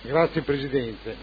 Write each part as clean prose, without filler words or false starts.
Grazie Presidente,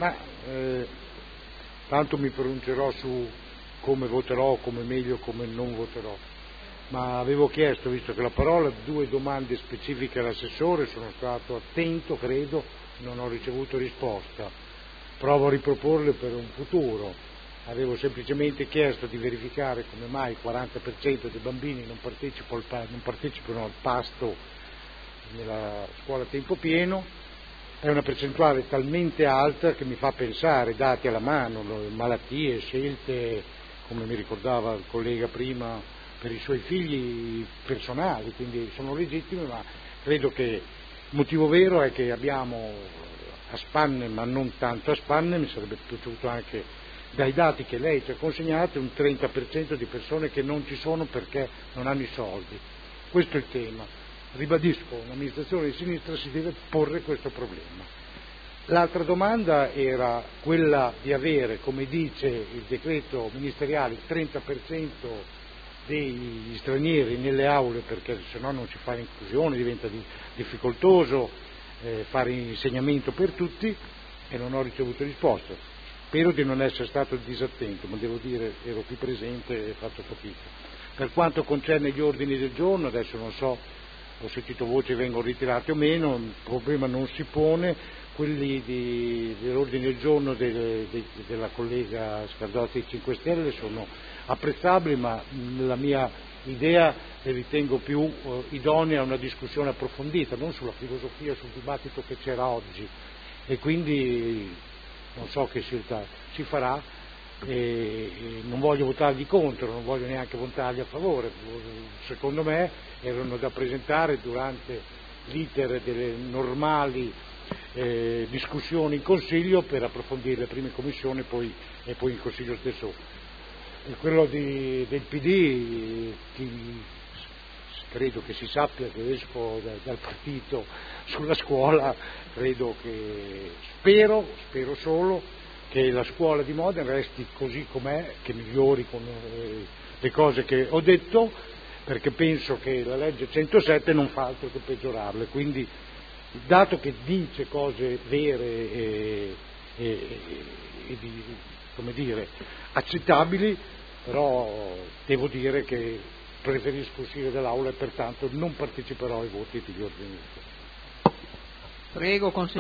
tanto mi pronuncerò su come voterò, come meglio, come non voterò, ma avevo chiesto, visto che la parola, 2 domande specifiche all'assessore, sono stato attento, credo, non ho ricevuto risposta, provo a riproporle per un futuro. Avevo semplicemente chiesto di verificare come mai il 40% dei bambini non partecipano al pasto nella scuola a tempo pieno. È una percentuale talmente alta che mi fa pensare, dati alla mano, malattie, scelte, come mi ricordava il collega prima, per i suoi figli personali, quindi sono legittime, ma credo che il motivo vero è che abbiamo a spanne, ma non tanto a spanne, mi sarebbe piaciuto anche dai dati che lei ci ha consegnato, un 30% di persone che non ci sono perché non hanno i soldi. Questo è il tema. Ribadisco, un'amministrazione di sinistra si deve porre questo problema. L'altra domanda era quella di avere, come dice il decreto ministeriale, il 30% degli stranieri nelle aule, perché se no non si fa inclusione, diventa difficoltoso fare insegnamento per tutti, e non ho ricevuto risposta. Spero di non essere stato disattento, ma devo dire ero qui presente e faccio fatica. Per quanto concerne gli ordini del giorno, adesso non so, ho sentito voci vengono ritirati o meno, il problema non si pone, quelli dell'ordine del giorno della collega Scardotti 5 Stelle sono apprezzabili, ma la mia idea le ritengo più idonea a una discussione approfondita, non sulla filosofia, sul dibattito che c'era oggi, e quindi non so che scelta si farà, e non voglio votargli contro, non voglio neanche votargli a favore, secondo me erano da presentare durante l'iter delle normali discussioni in Consiglio per approfondirle prima in Commissione e poi in Consiglio stesso. E quello del PD, credo che si sappia che esco dal partito sulla scuola, spero solo che la scuola di Modena resti così com'è, che migliori con le cose che ho detto, perché penso che la legge 107 non fa altro che peggiorarle, quindi dato che dice cose vere come dire, accettabili, però devo dire che preferisco uscire dall'aula e pertanto non parteciperò ai voti degli ordini del giorno. Prego,